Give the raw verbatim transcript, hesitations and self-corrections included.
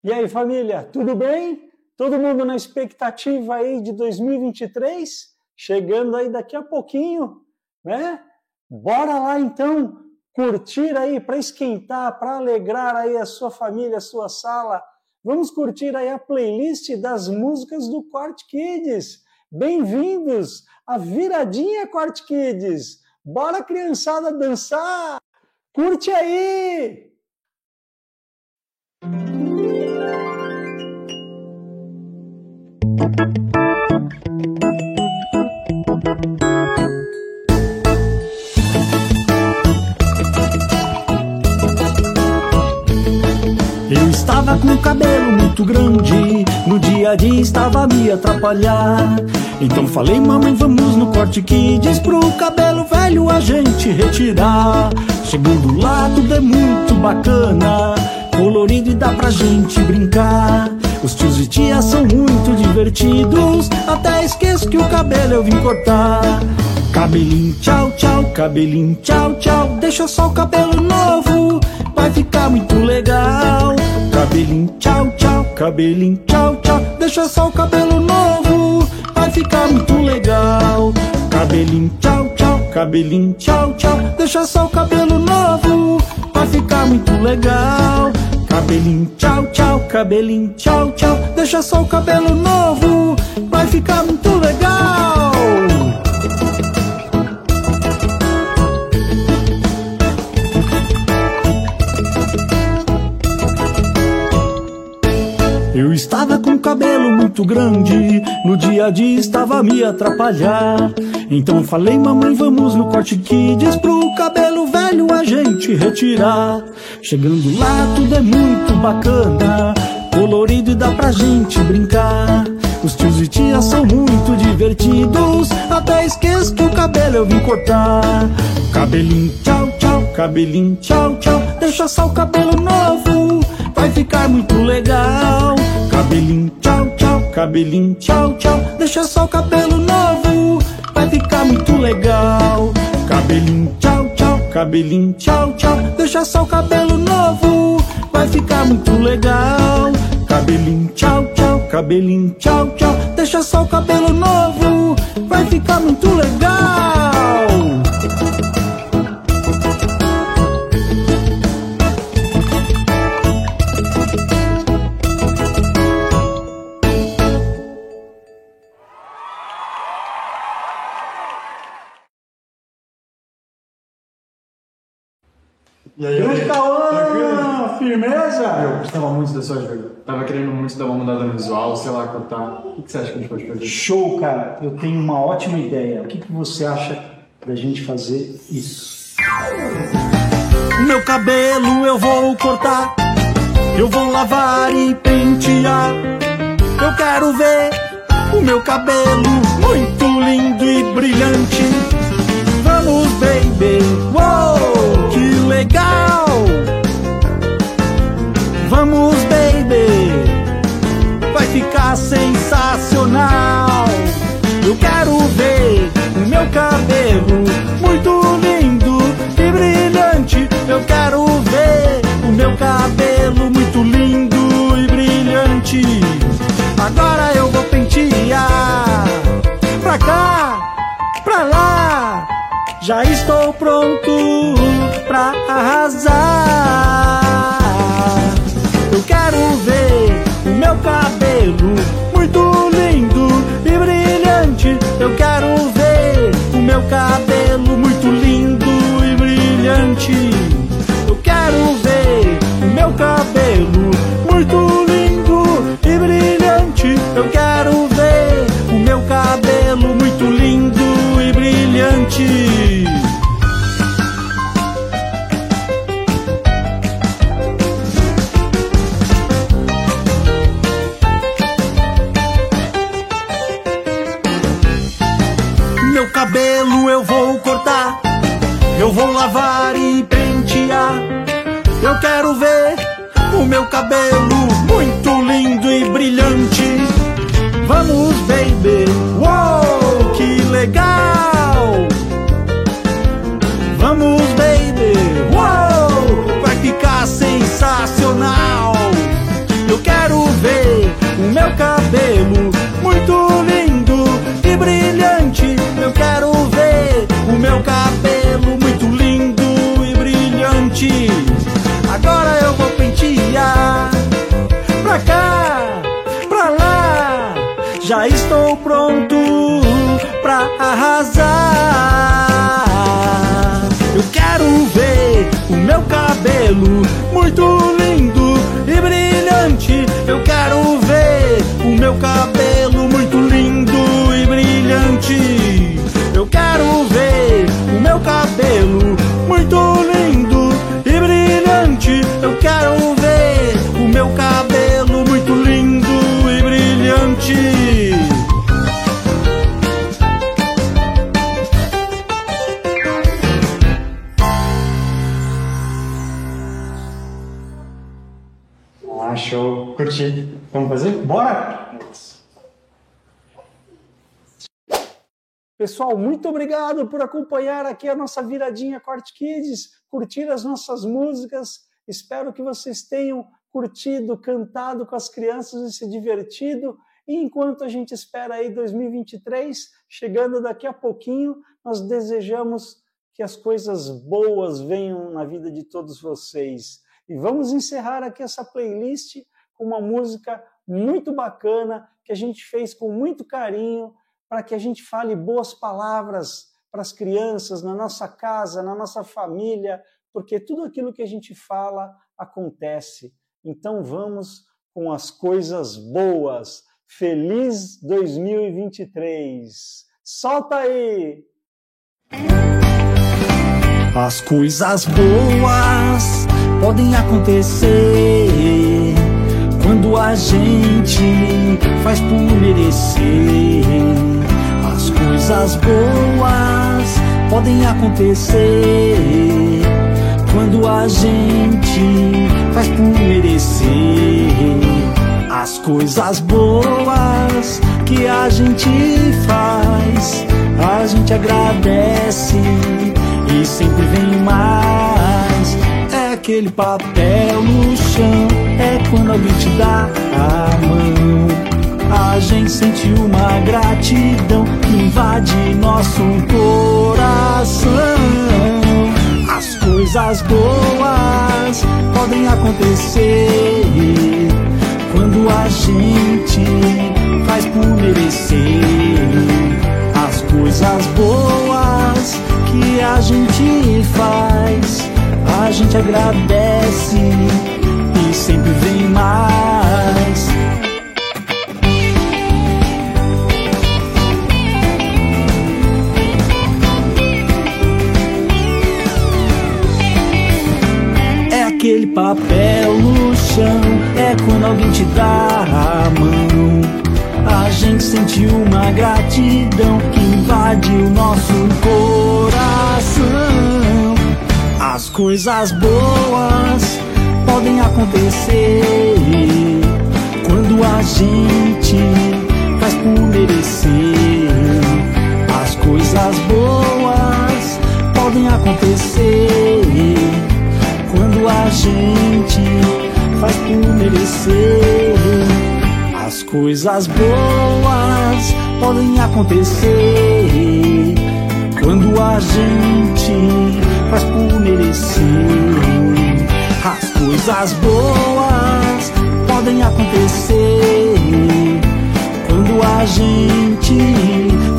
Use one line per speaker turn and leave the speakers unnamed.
E aí, família, tudo bem? Todo mundo na expectativa aí de dois mil e vinte e três? Chegando aí daqui a pouquinho, né? Bora lá, então, curtir aí, para esquentar, para alegrar aí a sua família, a sua sala. Vamos curtir aí a playlist das músicas do Quart Kids. Bem-vindos à viradinha Quart Kids. Bora, criançada, dançar! Curte aí!
Eu estava com o cabelo muito grande, no dia a dia estava a me atrapalhar. Então falei, mamãe, vamos no Quart Kids pro cabelo velho a gente retirar. Chegando lá tudo é muito bacana, colorido e dá pra gente brincar. Os tios e tias são muito divertidos, até esqueço que o cabelo eu vim cortar. Cabelinho tchau, tchau, cabelinho tchau, tchau, deixa só o cabelo novo, vai ficar muito legal. Cabelinho tchau, tchau, cabelinho tchau, tchau, deixa só o cabelo novo, vai ficar muito legal. Cabelinho tchau, tchau, cabelinho tchau, tchau, deixa só o cabelo novo, vai ficar muito legal. Cabelinho tchau, tchau, cabelinho tchau, tchau, deixa só o cabelo novo, vai ficar muito legal. Eu estava com o cabelo muito grande, no dia a dia estava a me atrapalhar. Então falei, mamãe, vamos no Quart Kids pro cabelo velho a gente retirar. Chegando lá tudo é muito bacana, colorido e dá pra gente brincar. Os tios e tias são muito divertidos, até esqueço que o cabelo eu vim cortar. Cabelinho tchau, tchau, cabelinho tchau, tchau, deixa só o cabelo novo, vai ficar muito legal. Cabelinho tchau, tchau, cabelinho tchau, tchau, deixa só o cabelo novo, vai ficar muito legal. Cabelinho tchau, tchau, cabelinho tchau, tchau, deixa só o cabelo novo, vai ficar muito legal. Cabelinho tchau, tchau, cabelinho tchau, tchau, deixa só o cabelo novo, vai ficar muito legal.
E aí, Grande Cauã, firmeza?
Eu gostava muito da sua ajuda. Tava querendo muito dar uma mudada no visual, sei lá, cortar. O que você acha que a gente pode fazer?
Show, cara. Eu tenho uma ótima ideia. O que, que você acha da gente fazer isso?
Meu cabelo eu vou cortar, eu vou lavar e pentear. Eu quero ver o meu cabelo muito lindo e brilhante. Vamos, baby, uou, que legal. Vamos, baby, vai ficar sensacional. Eu quero ver o meu cabelo muito lindo e brilhante. Eu quero ver o meu cabelo muito lindo e brilhante. Agora eu vou pentear pra cá, pra lá. Já estou pronto pra arrasar. Eu quero ver o meu cabelo muito lindo e brilhante. Eu quero ver o meu cabelo muito lindo e brilhante. Eu quero ver o meu cabelo muito lindo e brilhante. Eu quero ver o meu cabelo muito lindo e brilhante. Meu cabelo eu vou cortar, eu vou lavar e pentear. Eu quero ver o meu cabelo muito lindo e brilhante. Vamos, baby, uou, que legal. Vamos, baby, uou, vai ficar sensacional. Eu quero já estou pronto pra arrasar. Eu quero ver o meu cabelo muito lindo e brilhante. Eu quero ver o meu cabelo muito lindo e brilhante. Eu quero ver o meu cabelo muito lindo e brilhante. Eu quero ver o meu cabelo muito lindo e brilhante.
Ah, show. Curti. Vamos fazer? Bora?
Pessoal, muito obrigado por acompanhar aqui a nossa viradinha Corte Kids, curtir as nossas músicas. Espero que vocês tenham curtido, cantado com as crianças e se divertido. E enquanto a gente espera aí dois mil e vinte e três, chegando daqui a pouquinho, nós desejamos que as coisas boas venham na vida de todos vocês. E vamos encerrar aqui essa playlist com uma música muito bacana que a gente fez com muito carinho, para que a gente fale boas palavras para as crianças, na nossa casa, na nossa família, porque tudo aquilo que a gente fala acontece. Então vamos com as coisas boas. Feliz dois mil e vinte e três! Solta aí!
As coisas boas podem acontecer quando a gente faz por merecer. As coisas boas podem acontecer quando a gente faz por merecer. As coisas boas que a gente faz, a gente agradece e sempre vem mais. É aquele papel no chão, é quando alguém te dá a mão. A gente sente uma gratidão que invade nosso coração. As coisas boas podem acontecer quando a gente faz por merecer. As coisas boas que a gente faz, a gente agradece e sempre vem mais. É aquele papel no chão, é quando alguém te dá a mão. A gente sente uma gratidão que invade o nosso coração. As coisas boas podem acontecer quando a gente faz por merecer. As coisas boas podem acontecer quando a gente faz por merecer. As coisas boas podem acontecer quando a gente faz por merecer. As coisas boas podem acontecer quando a gente